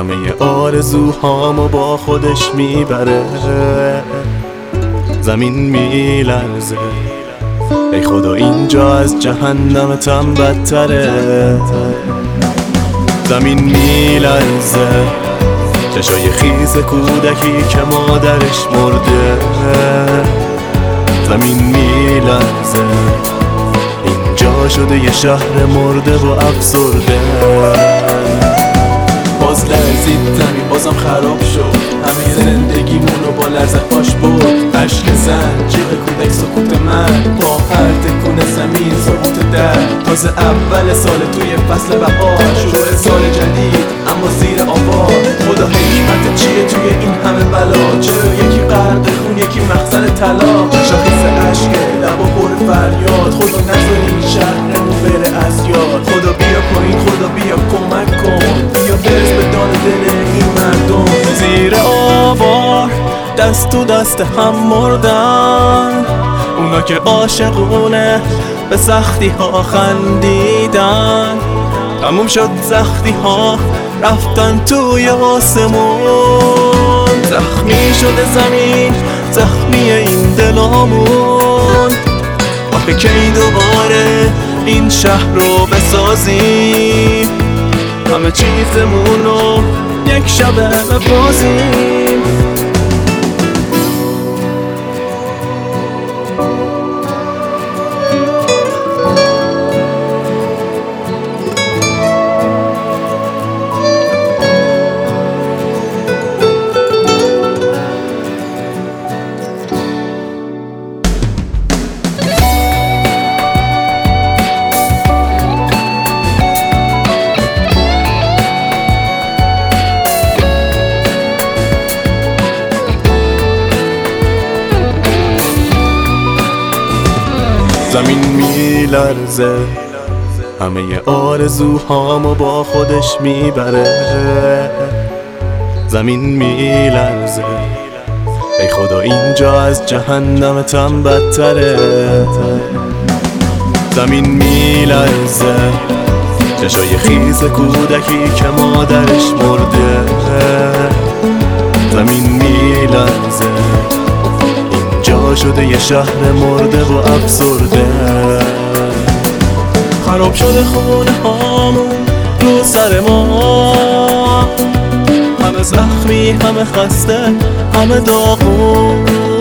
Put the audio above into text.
همه آرزوهامو با خودش میبره. زمین میلرزه، ای خدا اینجا از جهنمتم بدتره. زمین میلرزه، چشای خیز کودکی که مادرش مرده. زمین میلرزه، اینجا شده یه شهر مرده و افسرده. باز لرزید زمین، بازم خراب شد، همه زندگیمونو با لرزه پاش برد. عشق زن، جیغ کودک، سکوت من، با هر تکون زمین سقوط در. تازه اول سال توی فصل بهار، شروع سال جدید اما زیر آوار. خدا حکمت چیه توی این همه بلا؟ چرا یکی غرق خون، یکی مخزن طلا؟ شاخیز عشق لب و پر فریاد، خدا نذار این شهرمون بره از یاد. خدا بیا پایین، خدا بیا کمک کن، بیا برس به داد دل این مردم. زیر آوار دست تو دست هم مردن، اونا که عاشقونه به سختی ها خندیدن. تموم شد سختی ها، رفتن توی آسمون. زخمی شده زمین، زخمی این دلامون. آخه کی دوباره این شهر رو بسازیم، همه چیزمون رو یک شبه ببازیم. زمین میلرزه، همه آرزوهامو با خودش میبره. زمین میلرزه، ای خدا اینجا از جهنمتم بدتره. زمین میلرزه، چشای خیز کودکی که مادرش مرده. زمین میلرزه، شده یه شهر مرده و افسرده. خراب شده خونه هامون رو سر ما، همه زخمی، همه خسته، همه داغون.